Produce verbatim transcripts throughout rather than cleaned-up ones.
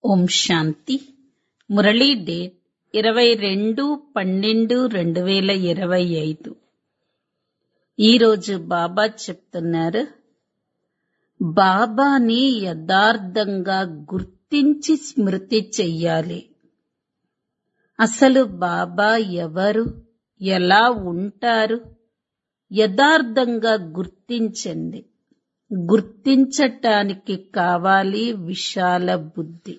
ఓం శాంతి. Murali date ఇరవై రెండు పన్నెండు రెండు వేల ఇరవై ఐదు. ఈరోజు బాబా చెప్తున్నారు, బాబాని యథార్థంగా గుర్తించి స్మృతి చెయ్యాలి. అసలు బాబా ఎవరు, ఎలా ఉంటారు యథార్థంగా గుర్తించండి. గుర్తించటానికి కావాలి విశాల బుద్ధి.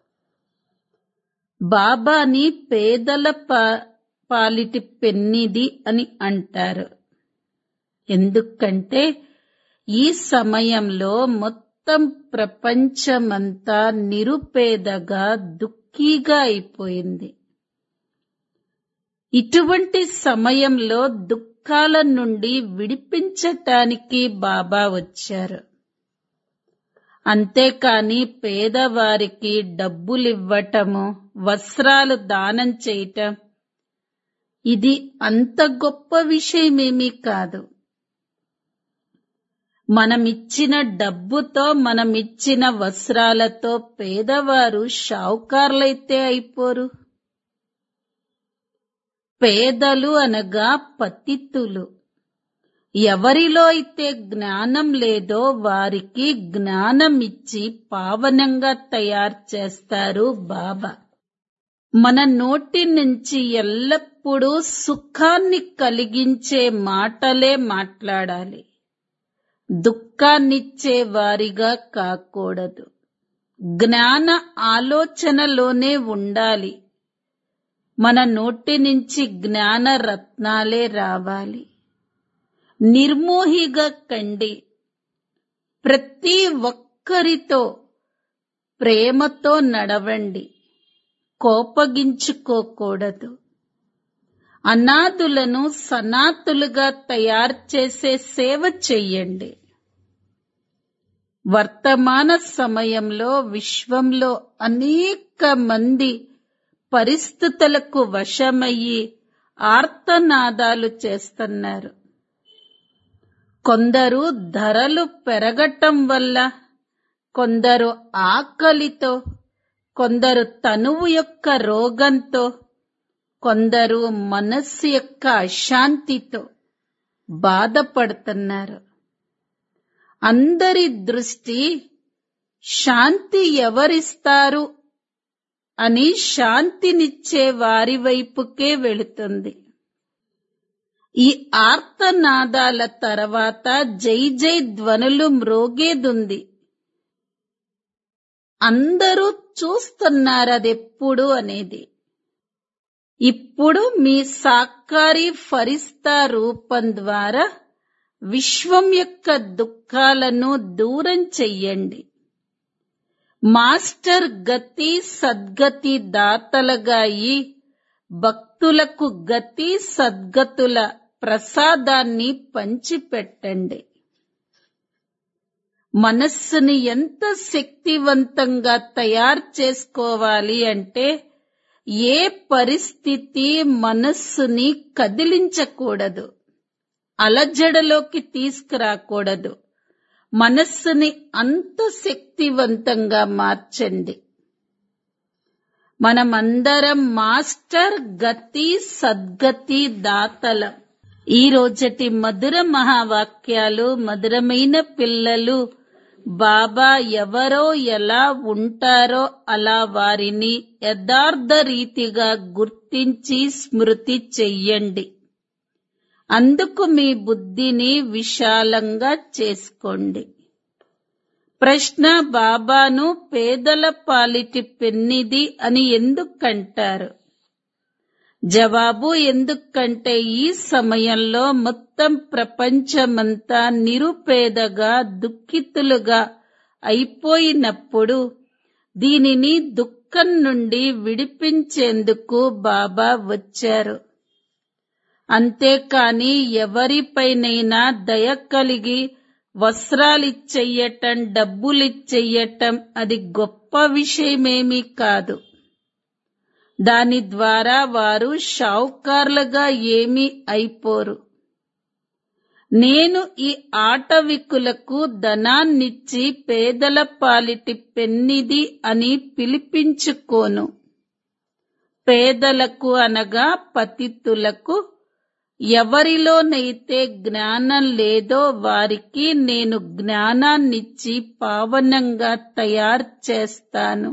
బాబాని పేదల పా పాలిటి పెన్నిది అని అంటారు. ఎందుకంటే ఈ సమయంలో మొత్తం ప్రపంచమంతా నిరుపేదగా దుఃఖీగా అయిపోయింది. ఇటువంటి సమయంలో దుఃఖాల నుండి విడిపించటానికి బాబా వచ్చారు. అంతేకాని పేదవారికి డబ్బులివ్వటము, వస్త్రాలు దానం చేయటం ఇది అంత గొప్ప విషయమేమీ కాదు. మనమిచ్చిన డబ్బుతో, మనమిచ్చిన వస్త్రాలతో పేదవారు షావుకార్లైతే అయిపోరు. పేదలు అనగా పతితులు. ఎవరిలో అయితే జ్ఞానం లేదో వారికి జ్ఞానమిచ్చి పావనంగా తయారు చేస్తారు బాబా. మన నోటి నుంచి ఎల్లప్పుడూ సుఖాన్ని కలిగించే మాటలే మాట్లాడాలి. దుఃఖాన్నిచ్చే వారిగా కాకూడదు. జ్ఞాన ఆలోచనలోనే ఉండాలి. మన నోటి నుంచి జ్ఞాన రత్నాలే రావాలి. నిర్మోహిగా కండి. ప్రతి ఒక్కరితో ప్రేమతో నడవండి. కోపగించుకోకూడదు. అనాథులను సనాథులుగా తయారు చేసే సేవ చెయ్యండి. వర్తమాన సమయంలో విశ్వంలో అనేక మంది పరిస్థితులకు వశమయ్యి ఆర్తనాదాలు చేస్తున్నారు. కొందరు ధరలు పెరగటం వల్ల, కొందరు ఆకలితో, కొందరు తనువు యొక్క రోగంతో, కొందరు మనస్సు యొక్క అశాంతితో బాధపడుతున్నారు. అందరి దృష్టి శాంతి ఎవరిస్తారు అని శాంతినిచ్చే వారి వైపుకే వెళుతుంది. ఈ ఆర్తనాదాల తర్వాత జై జై ధ్వనులు మ్రోగేదుంది. అందరూ చూస్తున్నారు అదెప్పుడు అనేది. ఇప్పుడు మీ సాకారి ఫరిస్తా రూపం ద్వారా విశ్వం యొక్క దుఃఖాలను దూరం చెయ్యండి. మాస్టర్ గతి సద్గతి దాతలుగా అయి భక్తులకు గతి సద్గతుల ప్రసాదాన్ని పంచిపెట్టండి. మనస్సుని ఎంత శక్తివంతంగా తయారు చేసుకోవాలి అంటే ఏ పరిస్థితి మనస్సుని కదిలించకూడదు, అలజడలోకి తీసుకురాకూడదు. మనస్సుని అంత శక్తివంతంగా మార్చండి. మనమందరం మాస్టర్ గతి సద్గతి దాతలం. ఈ రోజటి మధుర మహావాక్యాలు, మధురమైన పిల్లలు బాబా ఎవరో ఎలా ఉంటారో అలా వారిని యథార్థ రీతిగా గుర్తించి స్మృతి చెయ్యండి. అందుకు మీ బుద్ధిని విశాలంగా చేసుకోండి. ప్రశ్న: బాబాను పేదల పాలిటి పెన్నిది అని ఎందుకంటారు? జవాబు: ఎందుకంటే ఈ సమయంలో మొత్తం ప్రపంచమంతా నిరుపేదగా దుఃఖితులుగా అయిపోయినప్పుడు దీనిని దుఃఖం నుండి విడిపించేందుకు బాబా వచ్చారు. అంతేకాని ఎవరిపైనైనా దయ కలిగి వస్త్రాలిచ్చెయ్యటం, డబ్బులిచ్చెయ్యటం అది గొప్ప విషయమేమీ కాదు. దాని ద్వారా వారు షావుకార్లుగా ఏమీ అయిపోరు. నేను ఈ ఆటవికులకు ధనాన్నిచ్చి పేదల పాలిటి పెన్నిది అని పిలిపించుకోను. పేదలకు అనగా పతితులకు, ఎవరిలోనైతే జ్ఞానం లేదో వారికి నేను జ్ఞానాన్నిచ్చి పావనంగా తయారు చేస్తాను.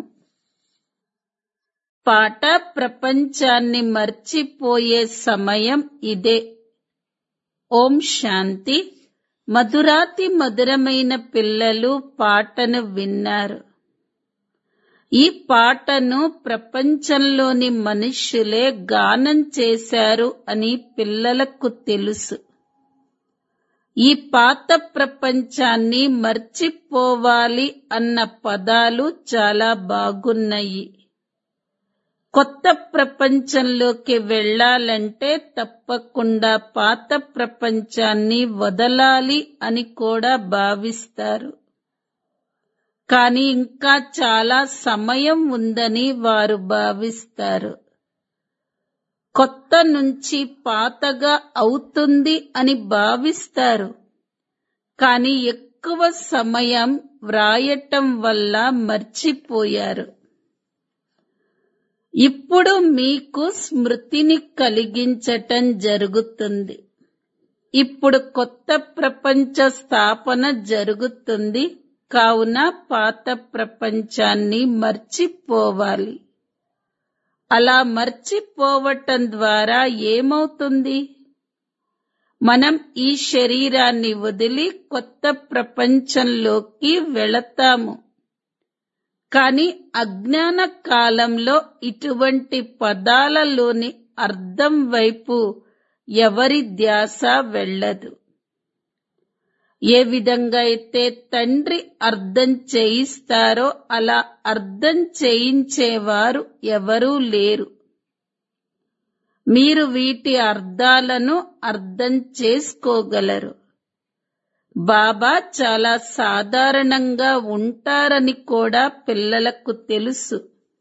పాట ప్రపంచాన్ని మర్చిపోయే సమయం ఇదే. ఓం శాంతి. మధురాతి మధురమైన పిల్లలు పాటను విన్నారు. ఈ పాటను ప్రపంచంలోని మనుష్యులే గానం చేశారు అని పిల్లలకు తెలుసు. ఈ పాత ప్రపంచాన్ని మర్చిపోవాలి అన్న పదాలు చాలా బాగున్నాయి. కొత్త ప్రపంచంలోకి వెళ్ళాలంటే తప్పకుండా పాత ప్రపంచాన్ని వదలాలి అని కూడా భావిస్తారు. కానీ ఇంకా చాలా సమయం ఉందని వారు భావిస్తారు. కొత్త నుంచి పాతగా అవుతుంది అని భావిస్తారు. కానీ ఎక్కువ సమయం వ్రాయటం వల్ల మర్చిపోయారు. ఇప్పుడు మీకు స్మృతిని కలిగించటం జరుగుతుంది. ఇప్పుడు కొత్త ప్రపంచ స్థాపన జరుగుతుంది. కావున పాత ప్రపంచాన్ని మర్చిపోవాలి. అలా మర్చిపోవటం ద్వారా ఏమవుతుంది? మనం ఈ శరీరాన్ని వదిలి కొత్త ప్రపంచంలోకి వెళతాము. కానీ అజ్ఞాన కాలంలో ఇటువంటి పదాలలోని అర్థం వైపు ఎవరి ధ్యాస వెళ్ళదు. ఏ విధంగా అయితే తండ్రి అర్థం చేయిస్తారో అలా అర్థం చేయించేవారు ఎవరూ లేరు. మీరు వీటి అర్థాలను అర్థం చేసుకోగలరు. బాబా చాలా సాధారణంగా ఉంటారని కూడా పిల్లలకు తెలుసు.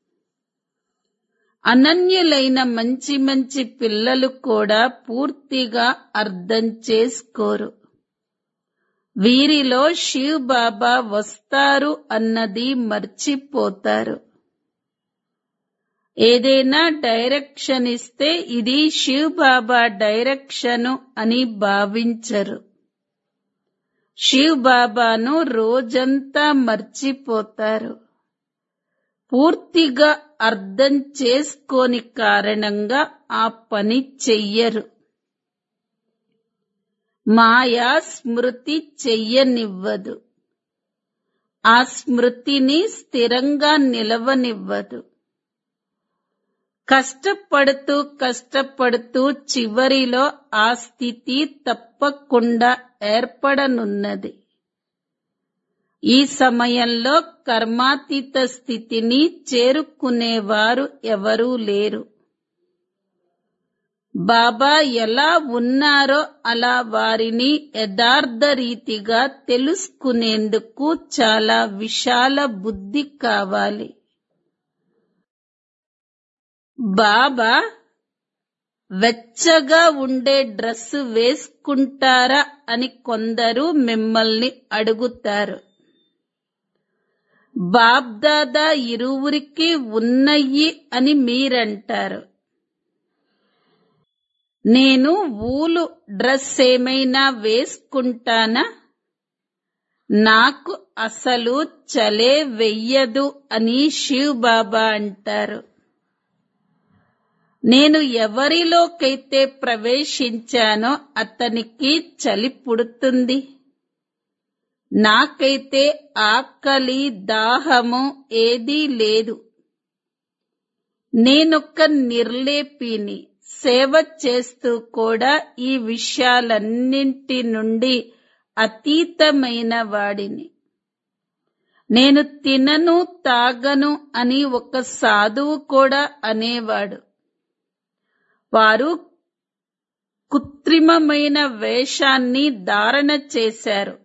అనన్యులైన మంచి మంచి పిల్లలు కూడా పూర్తిగా అర్థం చేసుకోరు. వీరిలో శివ్ బాబా వస్తారు అన్నది మర్చిపోతారు. ఏదైనా డైరెక్షన్ ఇస్తే ఇది శివ్ బాబా డైరెక్షను అని భావించరు. శివ్ బాబాను రోజంతా మర్చిపోతారు. పూర్తిగా అర్థం చేసుకోని కారణంగా ఆ పని చెయ్యరు. మాయా స్మృతి చెయ్యనివ్వదు. ఆ స్మృతిని స్థిరంగా నిలవనివ్వదు. కష్టపడుతూ కష్టపడుతూ చివరిలో ఆ స్థితి తప్పకుండా ఏర్పడనున్నది. ఈ సమయంలో కర్మాతీత స్థితిని చేరుకునేవారు ఎవరూ లేరు. బాబా ఎలా ఉన్నారో అలా వారిని యథార్థ రీతిగా తెలుసుకునేందుకు చాలా విశాల బుద్ధి కావాలి. బాబా వెచ్చగా ఉండే డ్రెస్సు వేసుకుంటారా అని కొందరు మిమ్మల్ని అడుగుతారు. బాబ్దాదా ఇరువురికి ఉన్నయి అని మీరంటారు. నేను ఊలు డ్రెస్ ఏమైనా వేసుకుంటానా? నాకు అసలు చలే వెయ్యదు అని శివ్ బాబా అంటారు. నేను ఎవరిలోకైతే ప్రవేశించానో అతనికి చలి పుడుతుంది. నాకైతే ఆకలి దాహము ఏదీ లేదు. నేనొక్క నిర్లేపిని. సేవ చేస్తూ కూడా ఈ విషయాలన్నింటి నుండి అతీతమైన వాడిని. నేను తినను తాగను అని ఒక సాధువు కూడా అనేవాడు. వారు కృత్రిమమైన వేషాన్ని ధారణ చేశారు.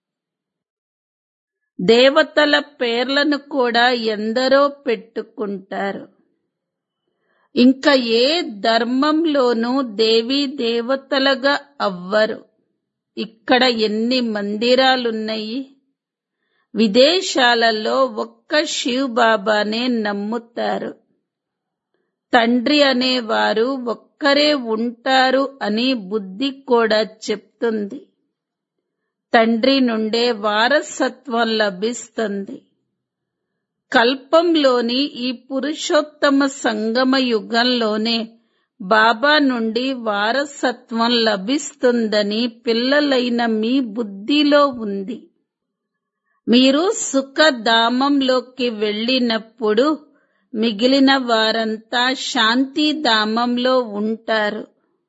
దేవతల పేర్లను కూడా ఎందరో పెట్టుకుంటారు. ఇంకా ఏ ధర్మంలోనూ దేవీ దేవతలుగా అవ్వరు. ఇక్కడ ఎన్ని మందిరాలున్నాయి. విదేశాలలో ఒక్క శివ్ బాబానే నమ్ముతారు. తండ్రి అనేవారు ఒక్కరే ఉంటారు అని బుద్ధి కూడా చెప్తుంది. తండ్రి నుండే వారసత్వం లభిస్తుంది. కల్పంలోని ఈ పురుషోత్తమ సంగమ యుగంలోనే బాబా నుండి వారసత్వం లభిస్తుందని పిల్లలైన మీ బుద్ధిలో ఉంది. మీరు సుఖధామంలోకి వెళ్ళినప్పుడు మిగిలిన వారంతా శాంతిధామంలో ఉంటారు.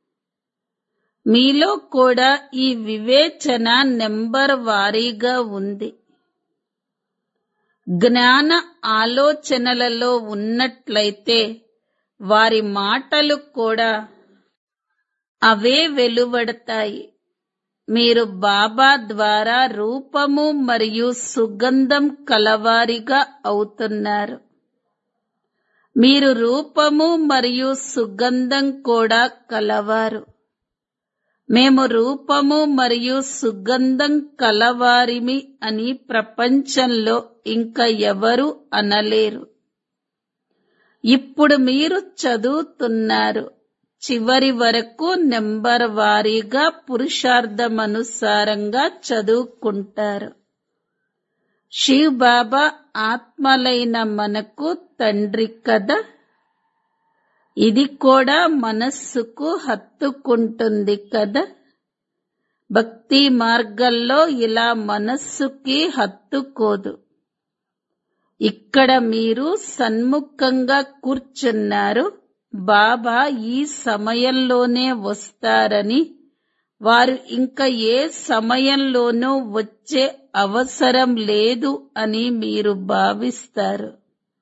మీలో కూడా ఈ వివేచన నెంబర్ వారీగా ఉంది. జ్ఞాన ఆలోచనలలో ఉన్నట్లయితే వారి మాటలు కూడా అవే వెలువడతాయి. మీరు బాబా ద్వారా రూపము మరియు సుగంధం కలవారిగా అవుతున్నారు. మీరు రూపము మరియు సుగంధం కూడా కలవారు. మేము రూపము మరియు సుగంధం కలవారిమి అని ప్రపంచంలో ఇంకా ఎవరు అనలేరు. ఇప్పుడు మీరు చదువుతున్నారు. చివరి వరకు నెంబర్ వారీగా పురుషార్థమనుసారంగా చదువుకుంటారు. శివ్ బాబా ఆత్మలైన మనకు తండ్రి కదా. ఇది కూడా మనస్సుకు హత్తుకుంటుంది కదా. భక్తి మార్గంలో ఇలా మనస్సుకి హత్తుకోదు. ఇక్కడ మీరు సన్ముఖంగా కూర్చున్నారు. బాబా ఈ సమయంలోనే వస్తారని, వారు ఇంకా ఏ సమయంలోనూ వచ్చే అవసరం లేదు అని మీరు భావిస్తారు.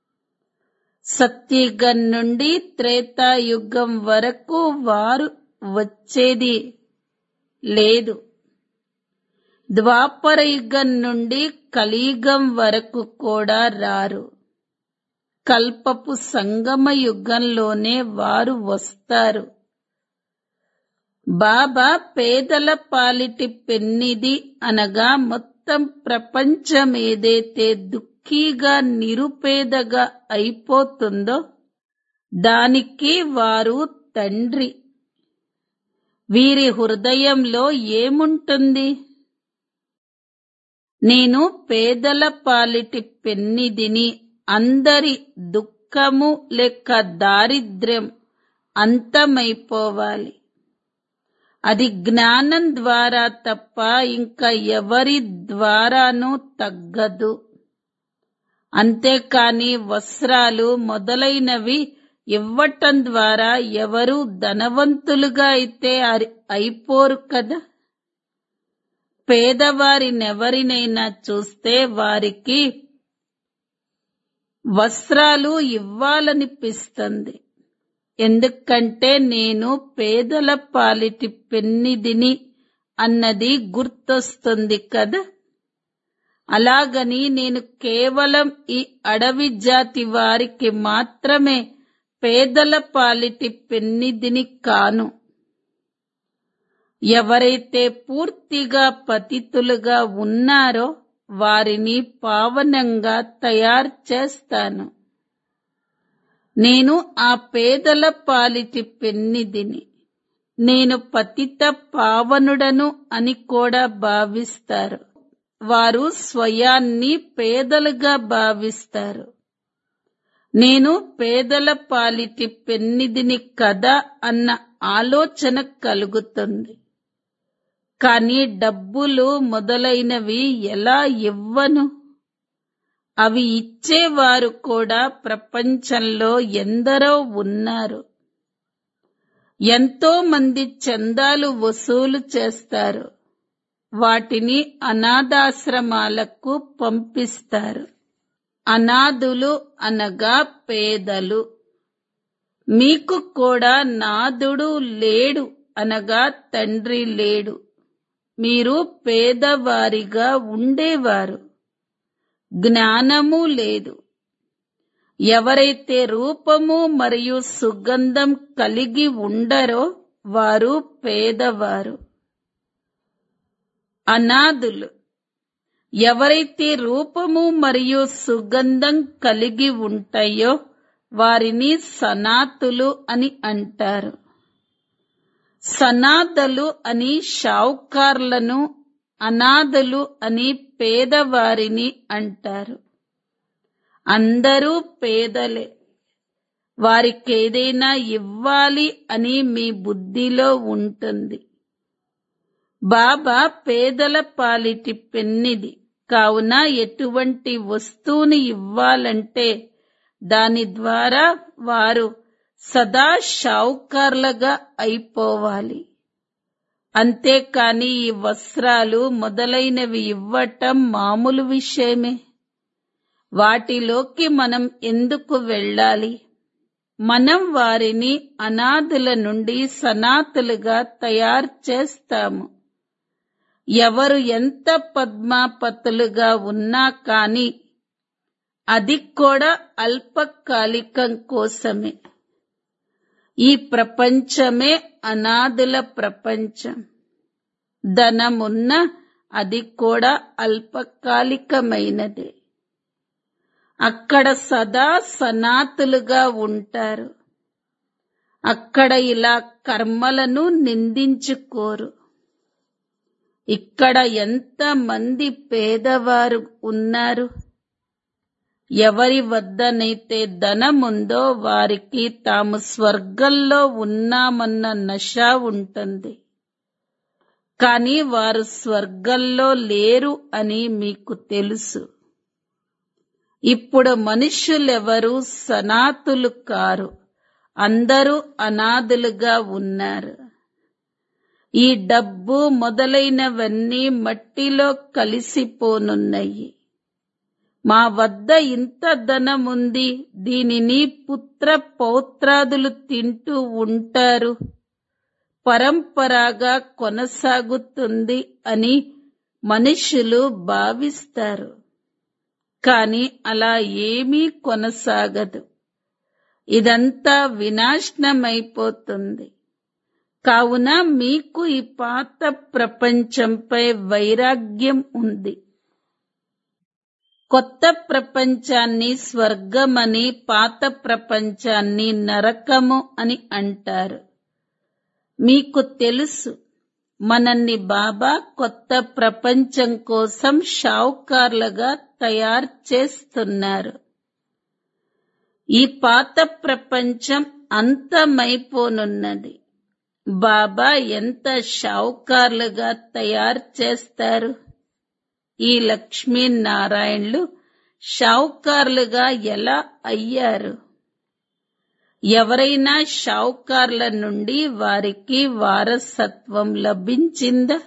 సత్యుగం నుండి త్రేతాయుగం వరకు వారు వచ్చేది లేదు. ద్వాపర యుగం నుండి కలియుగం వరకు కూడా రారు. కల్పపు సంగమ యుగంలోనే వారు వస్తారు. బాబా పేదల పాలిటి పెన్నిది అనగా మొత్తం ప్రపంచం ఏదైతే దుఃఖీగా నిరుపేదగా అయిపోతుందో దానికి వారు తండ్రి. వీరి హృదయంలో ఏముంటుంది? నేను పేదల పాలిటి పెన్నిదిని, అందరి దుఃఖము లేక దారిద్ర్యం అంతమైపోవాలి. అది జ్ఞానం ద్వారా తప్ప ఇంకా ఎవరి ద్వారానూ తగ్గదు. అంతేకాని వస్త్రాలు మొదలైనవి ఇవ్వటం ద్వారా ఎవరు ధనవంతులుగా అయితే అయిపోరు కదా. పేదవారినెవరినైనా చూస్తే వారికి వస్త్రాలు ఇవ్వాలనిపిస్తుంది. ఎందుకంటే నేను పేదల పాలిటి పెన్నిదిని అన్నది గుర్తొస్తుంది కదా. అలాగని నేను కేవలం ఈ అడవి జాతి వారికి మాత్రమే పేదల పాలిటి పెన్నిదిని కాను. ఎవరైతే పూర్తిగా పతితులుగా ఉన్నారో వారిని పావనంగా తయారు చేస్తాను. నేను ఆ పేదల పాలిటి పెన్నిదిని. నేను పతిత పావనుడను అని కూడా భావిస్తారు. వారు స్వయాన్ని పేదలుగా భావిస్తారు. నేను పేదల పాలిటి పెన్నిదిని కదా అన్న ఆలోచన కలుగుతుంది. కానీ డబ్బులు మొదలైనవి ఎలా ఇవ్వను? అవి ఇచ్చేవారు కూడా ప్రపంచంలో ఎందరో ఉన్నారు. ఎంతో మంది చందాలు వసూలు చేస్తారు. వాటిని అనాథాశ్రమాలకు పంపిస్తారు. అనాథులు అనగా పేదలు. మీకు కూడా నాథుడు లేడు అనగా తండ్రి లేడు. మీరు పేదవారిగా ఉండేవారు. జ్ఞానము లేదు. ఎవరైతే రూపము మరియు సుగంధం కలిగి ఉండరో వారు పేదవారు. అనాథులు. ఎవరైతే రూపము మరియు సుగంధం కలిగి ఉంటాయో వారిని సనాతులు అని అంటారు. సనాథలు అని షావుకార్లను, అనాథలు అని పేదవారిని అంటారు. అందరూ పేదలే. వారికేదైనా ఇవ్వాలి అని మీ బుద్ధిలో ఉంటుంది. బాబా పేదల పాలిటి పెన్నిది కావున ఎటువంటి వస్తువుని ఇవ్వాలంటే దాని ద్వారా వారు సదా షావుకార్లుగా అయిపోవాలి. అంతేకాని ఈ వస్త్రాలు మొదలైనవి ఇవ్వటం మామూలు విషయమే. వాటిలోకి మనం ఎందుకు వెళ్ళాలి? మనం వారిని అనాథుల నుండి సనాతులుగా తయారు చేస్తాము. ఎవరు ఎంత పద్మాపతులుగా ఉన్నా కాని అది కూడా అల్పకాలికం కోసమే. ఈ ప్రపంచమే అనాథుల ప్రపంచం. ధనమున్న అది కూడా అల్పకాలికమైనదే. అక్కడ సదా సనాతులుగా ఉంటారు. అక్కడ ఇలా కర్మలను నిందించుకోరు. ఇక్కడ ఎంత మంది పేదవారు ఉన్నారు. ఎవరి వద్దనైతే ధనముందో వారికి తాము స్వర్గంలో ఉన్నామన్న నష ఉంటుంది. కాని వారు స్వర్గంలో లేరు అని మీకు తెలుసు. ఇప్పుడు మనుష్యులెవరూ సనాతులు కారు. అందరూ అనాథులుగా ఉన్నారు. ఈ డబ్బు మొదలైనవన్నీ మట్టిలో కలిసిపోనున్నాయి. మా వద్ద ఇంత ధనముంది, దీనిని పుత్ర పౌత్రాదులు తింటూ ఉంటారు, పరంపరగా కొనసాగుతుంది అని మనుషులు భావిస్తారు. కాని అలా ఏమీ కొనసాగదు. ఇదంతా వినాశనమైపోతుంది. కావున మీకు ఈ పాత ప్రపంచంపై వైరాగ్యం ఉంది. కొత్త ప్రపంచాన్ని స్వర్గమని, పాత ప్రపంచాన్ని నరకము అని అంటారు. మీకు తెలుసు, మనల్ని బాబా కొత్త ప్రపంచం కోసం షావుకార్లుగా తయారు చేస్తున్నారు. ఈ పాత ప్రపంచం అంతమైపోనున్నది. బాబా ఎంత షావుకార్లుగా తయారు చేస్తారు. ఈ లక్ష్మీనారాయణులు షావుకార్లుగా ఎలా అయ్యారు? ఎవరైనా షావుకార్ల నుండి వారికి వారసత్వం లభించిందా?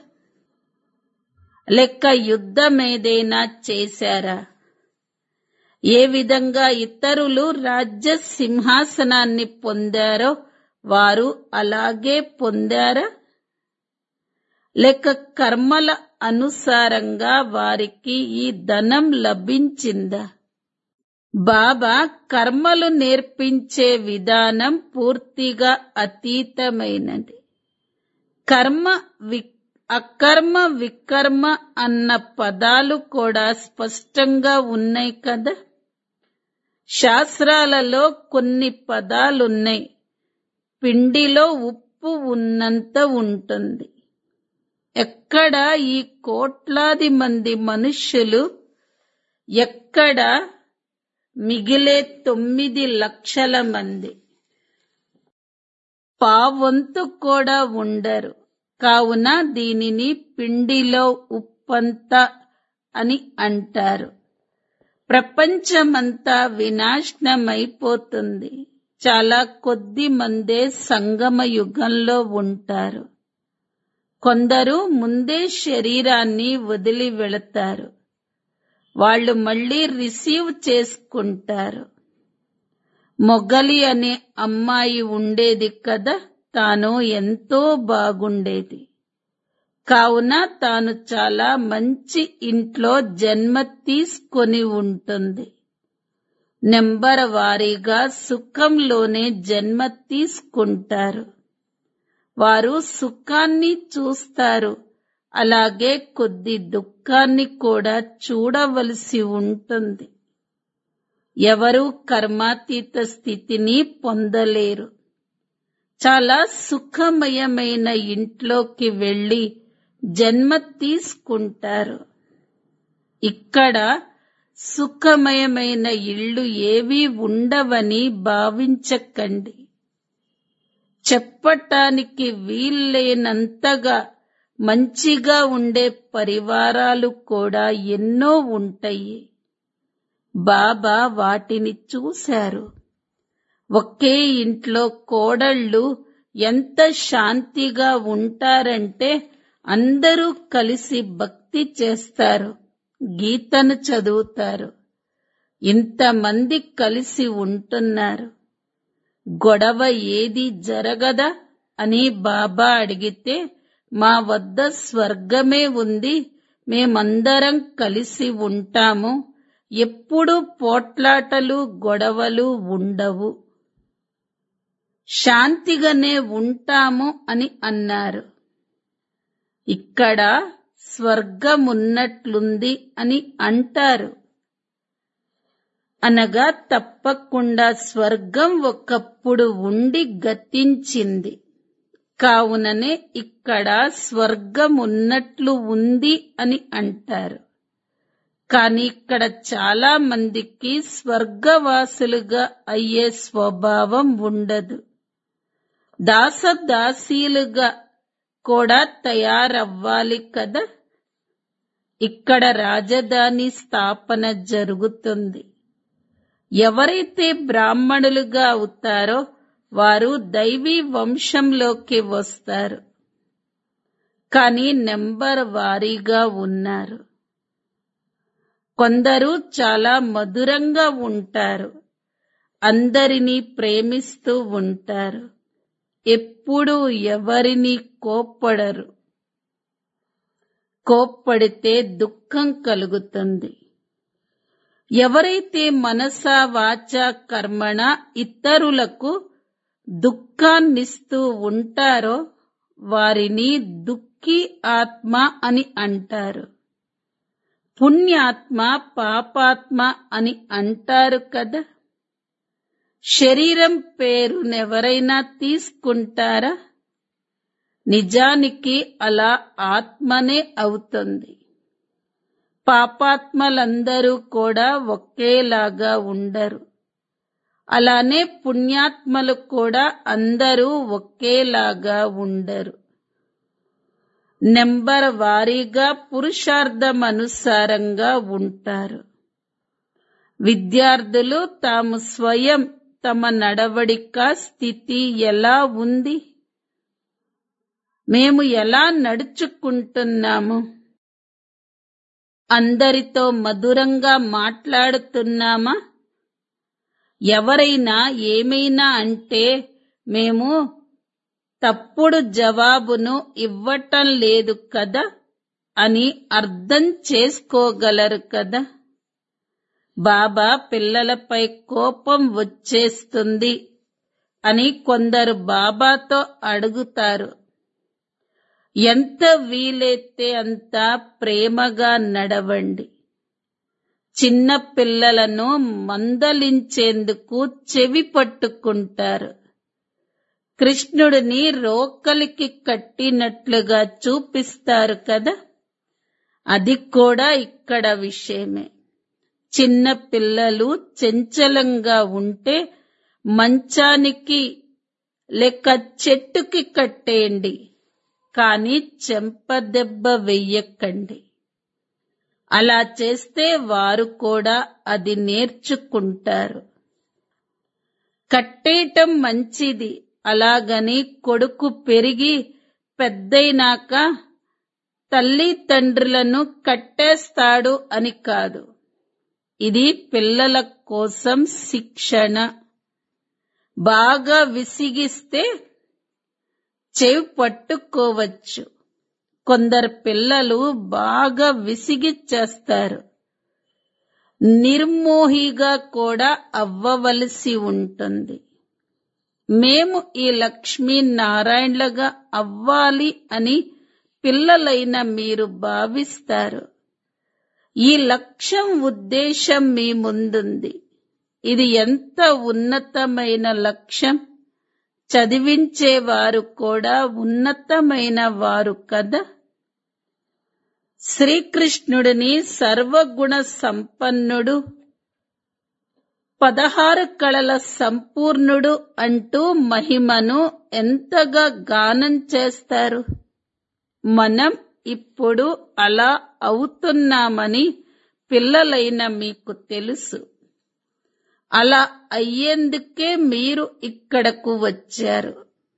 లేక యుద్ధమేదైనా చేశారా? ఏ విధంగా ఇతరులు రాజ్య సింహాసనాన్ని పొందారో వారు అలాగే పొందారా? లేక కర్మల అనుసారంగా వారికి ఈ ధనం లభించిందా? బాబా కర్మలు నేర్పించే విధానం పూర్తిగా అతీతమైనది. కర్మ వి అకర్మ వికర్మ అన్న పదాలు కూడా స్పష్టంగా ఉన్నాయి కదా. శాస్త్రాలలో కొన్ని పదాలున్నాయి. పిండిలో ఉప్పు ఉన్నంత ఉంటుంది. ఎక్కడ ఈ కోట్లాది మంది మనుష్యులు, ఎక్కడ మిగిలే తొమ్మిది లక్షల మంది? పావంతు కూడా ఉండరు. కావున దీనిని పిండిలో ఉప్పంత అని అంటారు. ప్రపంచమంతా వినాశనమైపోతుంది. చాలా కొద్ది మందే సంగమ యుగంలో ఉంటారు. కొందరు ముందే శరీరాన్ని వదిలి వెళతారు. వాళ్ళు మళ్ళీ రిసీవ్ చేసుకుంటారు. మొగలి అనే అమ్మాయి ఉండేది కదా, తాను ఎంతో బాగుండేది. కావున తాను చాలా మంచి ఇంట్లో జన్మ తీసుకొని ఉంటుంది. నెంబర్ వారీగా సుఖంలోనే జన్మ తీసుకుంటారు. వారు సుఖాన్ని చూస్తారు, అలాగే కొద్ది దుఃఖాన్ని కూడా చూడవలసి ఉంటుంది. ఎవరూ కర్మాతీత స్థితిని పొందలేరు. చాలా సుఖమయమైన ఇంట్లోకి వెళ్ళి జన్మ తీసుకుంటారు. ఇక్కడ సుఖమయమైన ఇళ్ళు ఏవీ ఉండవని భావించకండి. చెప్పటానికి వీల్లేనంతగా మంచిగా ఉండే పరివారాలు కూడా ఎన్నో ఉంటాయి. బాబా వాటిని చూశారు. ఒకే ఇంట్లో కోడళ్ళు ఎంత శాంతిగా ఉంటారంటే అందరూ కలిసి భక్తి చేస్తారు, గీతను చదువుతారు. ఇంతమంది కలిసి ఉంటున్నారు. గొడవ ఏది జరగదా అని బాబా అడిగితే, మా వద్ద స్వర్గమే ఉంది, మేమందరం కలిసి ఉంటాము, ఎప్పుడూ పోట్లాటలు గొడవలు ఉండవు, శాంతిగానే ఉంటాము అని అన్నారు. ఇక్కడ స్వర్గమున్నట్లుంది అని అంటారు. అనగా తప్పకుండా స్వర్గం ఒకప్పుడు ఉండి గతించింది. కావుననే ఇక్కడ స్వర్గం ఉన్నట్లు ఉంది అని అంటారు. కానీ ఇక్కడ చాలా మందికి స్వర్గవాసులుగా అయ్యే స్వభావం ఉండదు. దాసదాసీలుగా కూడా తయారవ్వాలి కదా. ఇక్కడ రాజధాని స్థాపన జరుగుతుంది. ఎవరైతే బ్రాహ్మణులుగా అవుతారో వారు దైవీ వంశంలోకి వస్తారు. కానీ నెంబర్ వారీగా ఉన్నారు. కొందరు చాలా మధురంగా ఉంటారు, అందరినీ ప్రేమిస్తూ ఉంటారు, ఎప్పుడూ ఎవరిని కోప్పడరు. కోప్పడితే దుఃఖం కలుగుతుంది. ఎవరైతే మనసా వాచా కర్మణ ఇతరులకు దుఃఖాన్నిస్తూ ఉంటారో వారిని దుఃఖీ ఆత్మ అని అంటారు. పుణ్యాత్మ పాపాత్మ అని అంటారు కదా. శరీరం పేరునెవరైనా తీసుకుంటారా? నిజానికి అలా ఆత్మనే అవుతుంది. పాపాత్మలందరూ కూడా ఒకేలాగా ఉండరు. అలానే పుణ్యాత్మలు కూడా అందరూ ఒకేలాగా ఉండరు. నెంబర్ వారీగా పురుషార్థం అనుసారంగా ఉంటారు. విద్యార్థులు తాము స్వయం తమ నడవడిక స్థితి ఎలా ఉంది, మేము ఎలా నడుచుకుంటున్నాము, అందరితో మధురంగా మాట్లాడుతున్నామా? ఎవరైనా ఏమైనా అంటే మేము తప్పుడు జవాబును ఇవ్వటం లేదు కదా అని అర్థం చేసుకోగలరు కదా. బాబా పిల్లలపై కోపం వచ్చేస్తుంది అని కొందరు బాబాతో అడుగుతారు. ఎంత వీలైతే అంత ప్రేమగా నడవండి. చిన్న పిల్లలను మందలించేందుకు చెవి పట్టుకుంటారు. కృష్ణుడిని రోకలికి కట్టినట్లుగా చూపిస్తారు కదా. అది కూడా ఇక్కడ విషయమే. చిన్న పిల్లలు చంచలంగా ఉంటే మంచానికి లేక చెట్టుకి కట్టేయండి, కానీ చెంపదెబ్బ వెయ్యకండి. అలా చేస్తే వారు కూడా అది నేర్చుకుంటారు. కట్టేయటం మంచిది, అలాగని కొడుకు పెరిగి పెద్దయినాక తల్లి తండ్రులను కట్టేస్తాడు అని కాదు. ఇది పిల్లల కోసం శిక్షణ. బాగా విసిగిస్తే చెవి పట్టుకోవచ్చు. కొందరు పిల్లలు బాగా విసిగిచ్చేస్తారు. నిర్మోహిగా కూడా అవ్వవలసి ఉంటుంది. మేము ఈ లక్ష్మీ నారాయణలుగా అవ్వాలి అని పిల్లలైన మీరు భావిస్తారు. ఈ లక్ష్యం ఉద్దేశం మీ ముందుంది. ఇది ఎంత ఉన్నతమైన లక్ష్యం. చదివించేవారు కూడా ఉన్నతమైన వారు కదా. శ్రీకృష్ణుడిని సర్వగుణ సంపన్నుడు, పదహారు కళల సంపూర్ణుడు అంటూ మహిమను ఎంతగా గానం చేస్తారు. మనం ఇప్పుడు అలా అవుతున్నామని పిల్లలైన మీకు తెలుసు. అలా అయ్యేందుకే మీరు ఇక్కడకు వచ్చారు.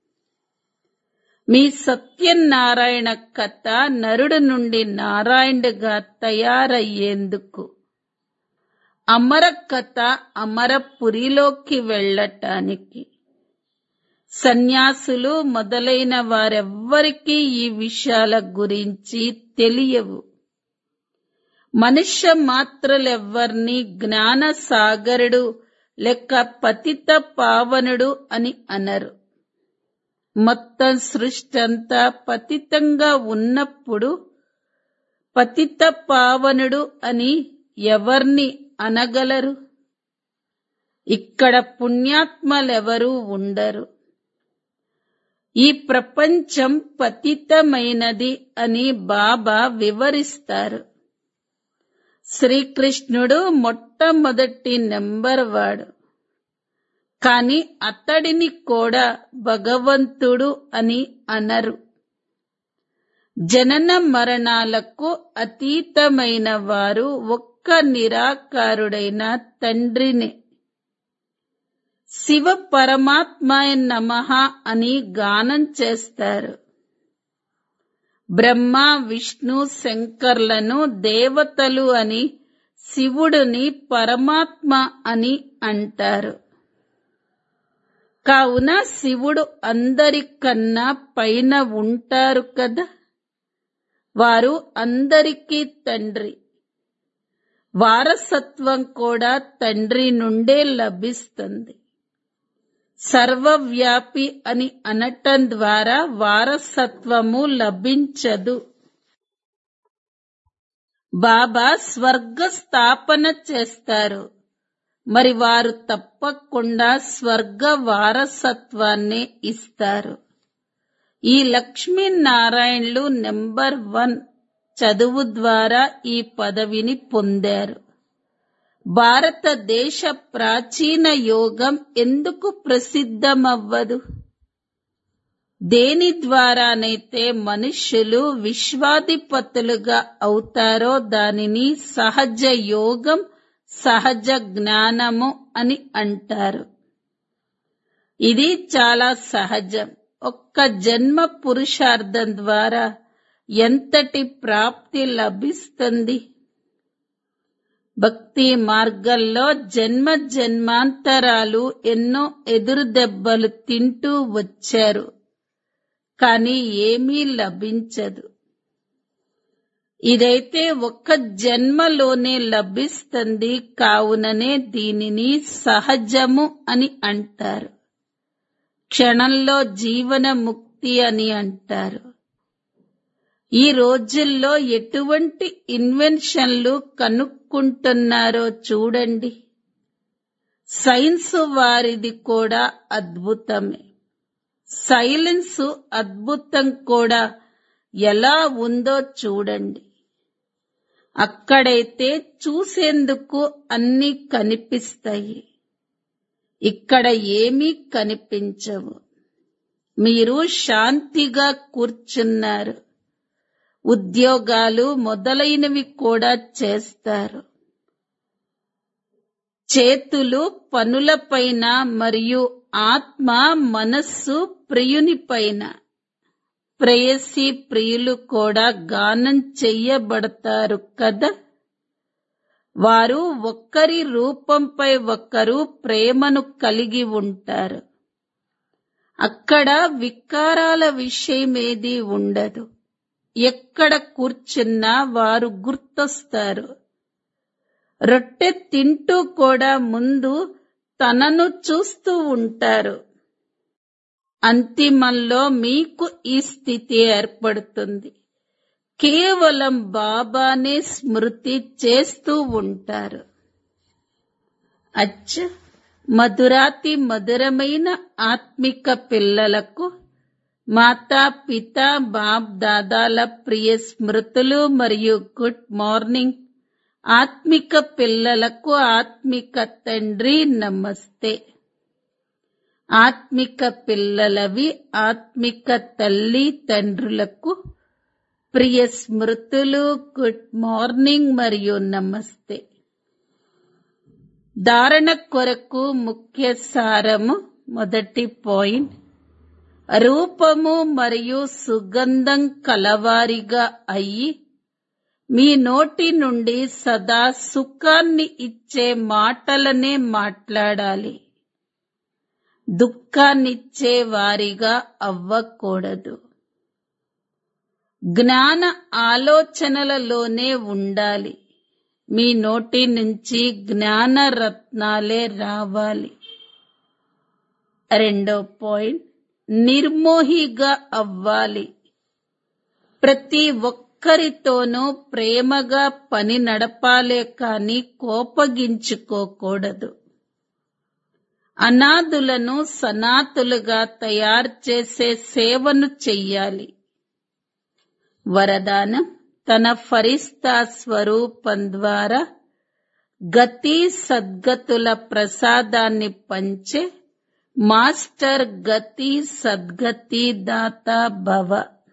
మీ సత్యనారాయణ కథ నరుడు నుండి నారాయణుడిగా తయారయ్యేందుకు, అమర కథ అమరపురిలోకి వెళ్ళటానికి. సన్యాసులు మొదలైన వారెవ్వరికీ ఈ విషయాల గురించి తెలియవు. మనుష్య మాత్రులెవ్వర్నీ జ్ఞాన సాగరుడు లేక పతిత పావనుడు అని అనరు. మొత్తం సృష్టి అంతా పతితంగా ఉన్నప్పుడు పతిత పావనుడు అని ఎవర్ని అనగలరు? ఇక్కడ పుణ్యాత్మలెవరూ ఉండరు. ఈ ప్రపంచం పతితమైనది అని బాబా వివరిస్తారు. శ్రీకృష్ణుడు మొట్టమొదటి నెంబర్ వాడు, కాని అతడిని కూడా భగవంతుడు అని అనరు. జనన మరణాలకు అతీతమైన వారు ఒక్క నిరాకారుడైన తండ్రిని శివ పరమాత్మాయ నమః అని గానం చేస్తారు. బ్రహ్మ, విష్ణు, శంకర్లను దేవతలు అని, శివుడిని పరమాత్మ అని అంటారు. కావున శివుడు అందరికన్నా పైన ఉంటారు కదా. వారు అందరికీ తండ్రి. వారసత్వం కూడా తండ్రి నుండే లభిస్తుంది. సర్వవ్యాపి అని అనటం ద్వారా వారసత్వము లభించదు. బాబా స్వర్గ స్థాపన చేస్తారు. మరి వారు తప్పకుండా స్వర్గ వారసత్వాన్ని ఇస్తారు. ఈ లక్ష్మీనారాయణులు నెంబర్ వన్ చదువు ద్వారా ఈ పదవిని పొందారు. భారతదేశ ప్రాచీన యోగం ఎందుకు ప్రసిద్ధమవ్వదు? దేని ద్వారానైతే మనుష్యులు విశ్వాధిపతులుగా అవుతారో దానిని సహజ యోగం, సహజ జ్ఞానము అని అంటారు. ఇది చాలా సహజం. ఒక్క జన్మ పురుషార్థం ద్వారా ఎంతటి ప్రాప్తి లభిస్తుంది? భక్తి మార్గంలో జన్మ జన్మాంతరాలు ఎన్నో ఎదురు దెబ్బలు తింటూ వచ్చారు, కానీ ఏమీ లభించదు. ఇదైతే ఒక్క జన్మలోనే లభిస్తుంది. కావుననే దీనిని సహజము అని అంటారు. క్షణంలో జీవన ముక్తి అని అంటారు. ఈ రోజుల్లో ఎటువంటి ఇన్వెన్షన్లు కనుక్కుంటున్నారో చూడండి. సైన్స్ వారిది కూడా అద్భుతమే. సైలెన్స్ అద్భుతం కూడా ఎలా ఉందో చూడండి. అక్కడైతే చూసేందుకు అన్నీ కనిపిస్తాయి, ఇక్కడ ఏమీ కనిపించవు. మీరు శాంతిగా కూర్చున్నారు, ఉద్యోగాలు మొదలైనవి కూడా చేస్తారు. చేతులు పనులపైన మరియు ఆత్మ మనస్సు ప్రియునిపైన. ప్రేయసి ప్రియులు కూడా గానం చెయ్యబడతారు కదా. వారు ఒక్కరి రూపంపై ఒక్కరు ప్రేమను కలిగి ఉంటారు. అక్కడ వికారాల విషయమేదీ ఉండదు. ఎక్కడ కూర్చున్నా వారు గుర్తొస్తారు. రొట్టె తింటూ కూడా ముందు తనను చూస్తూ ఉంటారు. అంతిమంలో మీకు ఈ స్థితి ఏర్పడుతుంది. కేవలం బాబానే స్మృతి చేస్తూ ఉంటారు. అచ్చ మధురాతి మధురమైన ఆత్మిక పిల్లలకు మాతా పిత బాప్ దాదాల ప్రియ స్మృతులు మరియు గుడ్ మార్నింగ్. ఆత్మిక పిల్లలకు ఆత్మిక తండ్రి నమస్తే. ఆత్మిక పిల్లలవి ఆత్మిక తల్లి తండ్రులకు ప్రియ స్మృతులు, గుడ్ మార్నింగ్ మరియు నమస్తే. ధారణ కొరకు ముఖ్య సారము. మొదటి పాయింట్, రూపము మరియు సుగంధం కలవారిగా అయ్యి మీ నోటి నుండి సదా సుఖాన్ని ఇచ్చే మాటలనే మాట్లాడాలి. దుఃఖాన్నిచ్చే వారిగా అవ్వకూడదు. జ్ఞాన ఆలోచనలలోనే ఉండాలి. మీ నోటి నుంచి జ్ఞాన రత్నాలే రావాలి. రెండో పాయింట్, నిర్మోహిగా అవ్వాలి. ప్రతి ఒక్కరితోనూ ప్రేమగా పని నడపాలే కాని కోపగించుకోకూడదు. అనాథులను సనాథులుగా తయారు చేసే సేవను చెయ్యాలి. వరదానం, తన ఫరిస్తా స్వరూపం ద్వారా గతి సద్గతుల ప్రసాదాన్ని పంచే మాస్టర్ గతి సద్గతి దాత భవ.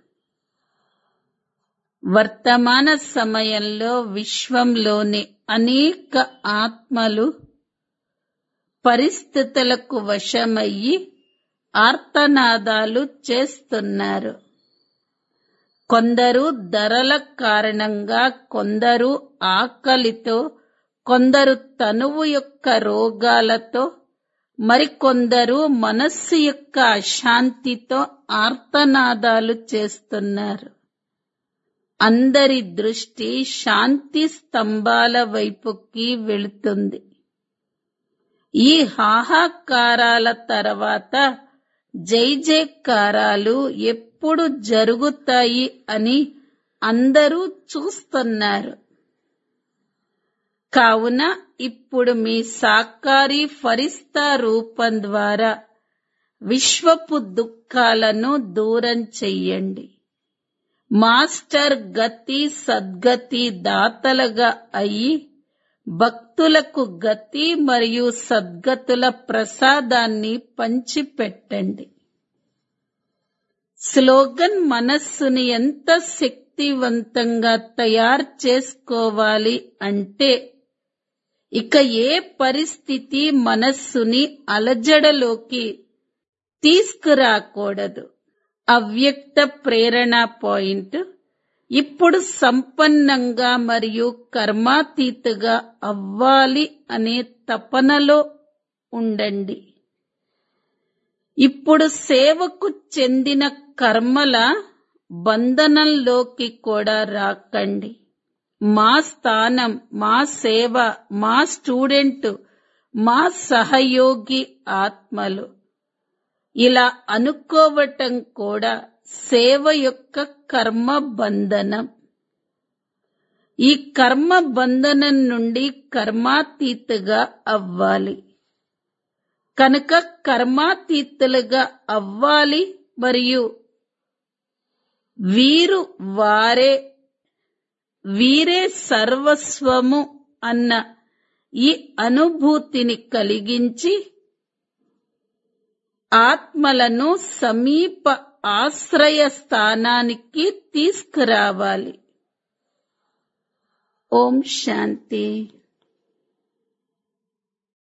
వర్తమాన సమయంలో విశ్వంలోని అనేక ఆత్మలు పరిస్థితులకు వశమయ్యి ఆర్తనాదాలు చేస్తున్నారు. కొందరు ధరల కారణంగా, కొందరు ఆకలితో, కొందరు తనువు యొక్క రోగాలతో, మరికొందరు మనస్సు యొక్క అశాంతితో ఆర్తనాదాలు చేస్తున్నారు. అందరి దృష్టి శాంతి స్తంభాల వైపుకి వెళుతుంది. ఈ హాహాకారాల తర్వాత జై జయకారాలు ఎప్పుడు జరుగుతాయి అని అందరూ చూస్తున్నారు. కావున ఇప్పుడు మీ సాకారి ఫరిస్తా రూపం ద్వారా విశ్వపు దుఃఖాలను దూరం చెయ్యండి. మాస్టర్ గతి సద్గతి దాతలుగా అయి భక్తులకు గతి మరియు సద్గతుల ప్రసాదాన్ని పంచిపెట్టండి. స్లోగన్, మనస్సుని ఎంత శక్తివంతంగా తయారు చేసుకోవాలి అంటే ఇక ఏ పరిస్థితి మనస్సుని అలజడలోకి తీసుకురాకూడదు. అవ్యక్త ప్రేరణ పాయింట్, ఇప్పుడు సంపన్నంగా మరియు కర్మాతీతగా అవ్వాలి అనే తపనలో ఉండండి. ఇప్పుడు సేవకు చెందిన కర్మల బంధనంలోకి కూడా రాకండి. మా స్థానం, మా సేవ, మా స్టూడెంట్, మా సహయోగి ఆత్మలు, ఇలా అనుకోవటం కూడా సేవ యొక్క కర్మ బంధనం. ఈ కర్మ బంధనం నుండి కర్మాతీతగా అవ్వాలి. కనుక కర్మాతీతులుగా అవ్వాలి మరియు వీరు వారే వీరే సర్వస్వము అన్న ఈ అనుభూతిని కలిగించి ఆత్మలను సమీప ఆశ్రయ స్థానానికి తీసుకురావాలి. ఓం శాంతి.